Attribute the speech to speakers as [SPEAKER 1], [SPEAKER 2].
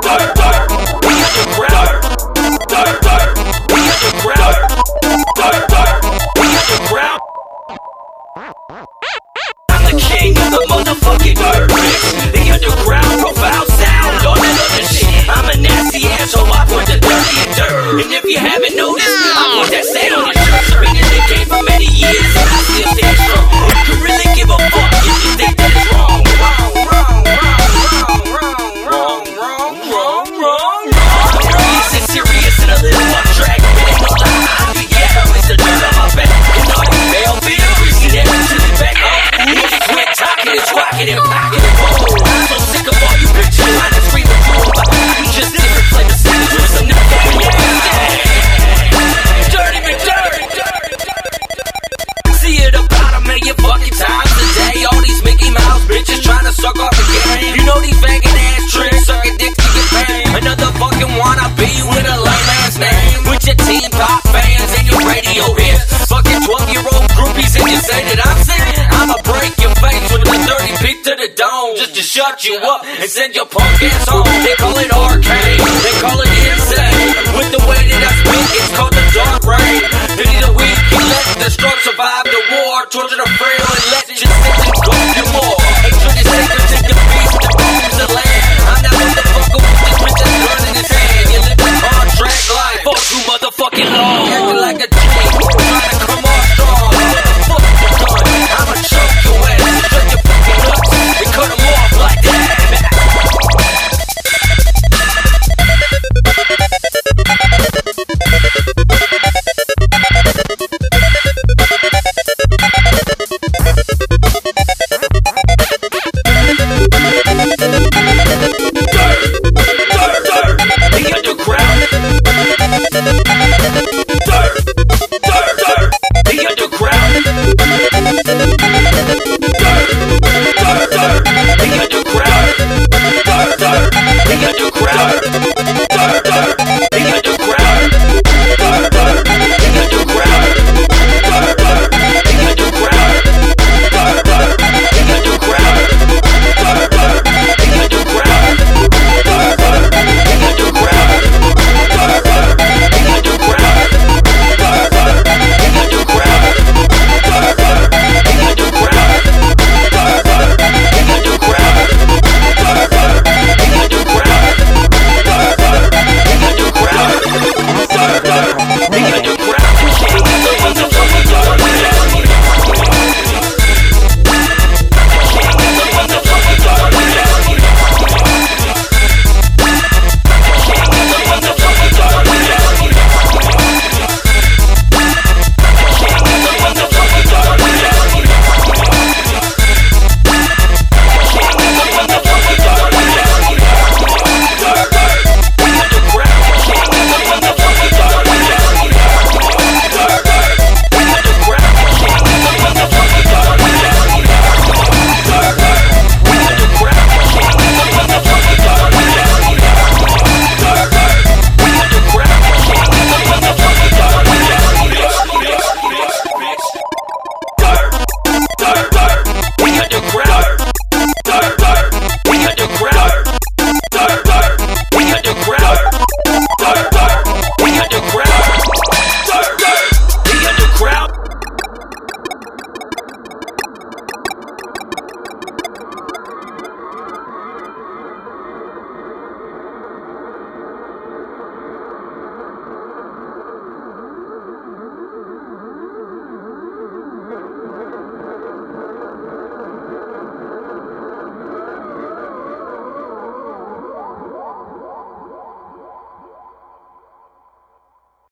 [SPEAKER 1] I'm the king of the motherfucking dirt. The underground profile sound, all that other shit. I'm a nasty asshole, I put the dirty in dirt. And if you haven't noticed, I put that sound on your shirt. Been in the game for many years, and I still stand strong. You really give a fuck if you think that it's wrong. Wrong. It's serious and a little off track. It ain't no lie. Yeah, it's the dirt on my back. You know, Belleville, see that to the back. It's quick talking, it's rocking and pocking and roll. I'm so sick of all you bitches trying to scream and roll. You just different flavor singers with some new fucking Dirty McDirty. See it about a million fucking times a day. All these Mickey Mouse bitches trying to suck off the game. You know these faggot ass tricks sucking dicks to get paid. Another fucking wannabe with a lame ass name. With your teen pop fans and your radio hits. Fucking 12-year-old groupies and you say that I'm sick. I'ma break your face with a dirty peek to the dome. Just to shut you up and send your punk ass home. They call it arcade, they call it insane. With the way that I speak, it's called the dark rain. Pity the weak, he let the strong survive the war. Torture the frail